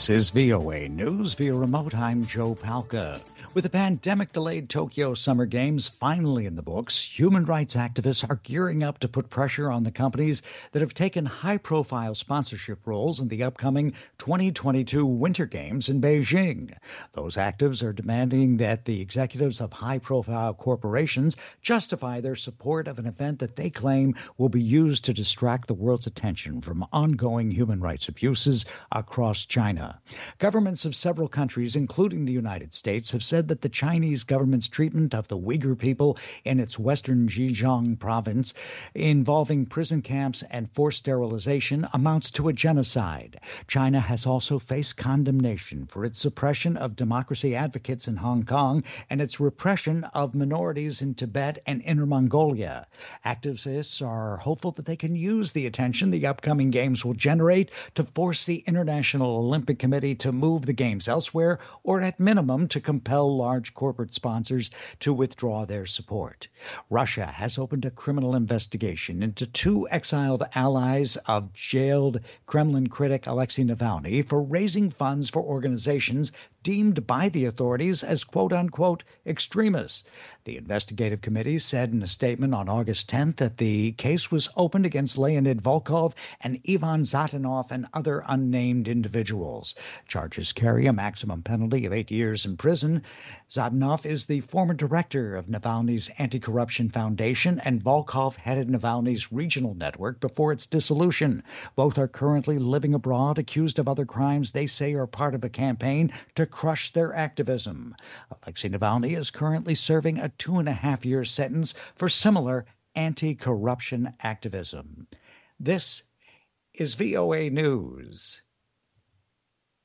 This is VOA News via remote. I'm Joe Palca. With the pandemic-delayed Tokyo Summer Games finally in the books, human rights activists are gearing up to put pressure on the companies that have taken high-profile sponsorship roles in the upcoming 2022 Winter Games in Beijing. Those activists are demanding that the executives of high-profile corporations justify their support of an event that they claim will be used to distract the world's attention from ongoing human rights abuses across China. Governments of several countries, including the United States, have said that the Chinese government's treatment of the Uyghur people in its western Xinjiang province, involving prison camps and forced sterilization, amounts to a genocide. China has also faced condemnation for its suppression of democracy advocates in Hong Kong and its repression of minorities in Tibet and Inner Mongolia. Activists are hopeful that they can use the attention the upcoming games will generate to force the International Olympic Committee to move the games elsewhere, or at minimum to compel large corporate sponsors to withdraw their support. Russia has opened a criminal investigation into two exiled allies of jailed Kremlin critic Alexei Navalny for raising funds for organizations deemed by the authorities as quote-unquote extremists. The investigative committee said in a statement on August 10th that the case was opened against Leonid Volkov and Ivan Zatanov and other unnamed individuals. Charges carry a maximum penalty of 8 years in prison. Zatanov is the former director of Navalny's Anti-Corruption Foundation, and Volkov headed Navalny's regional network before its dissolution. Both are currently living abroad, accused of other crimes they say are part of a campaign to crush their activism. Alexei Navalny is currently serving a 2.5-year sentence for similar anti-corruption activism. This is VOA News.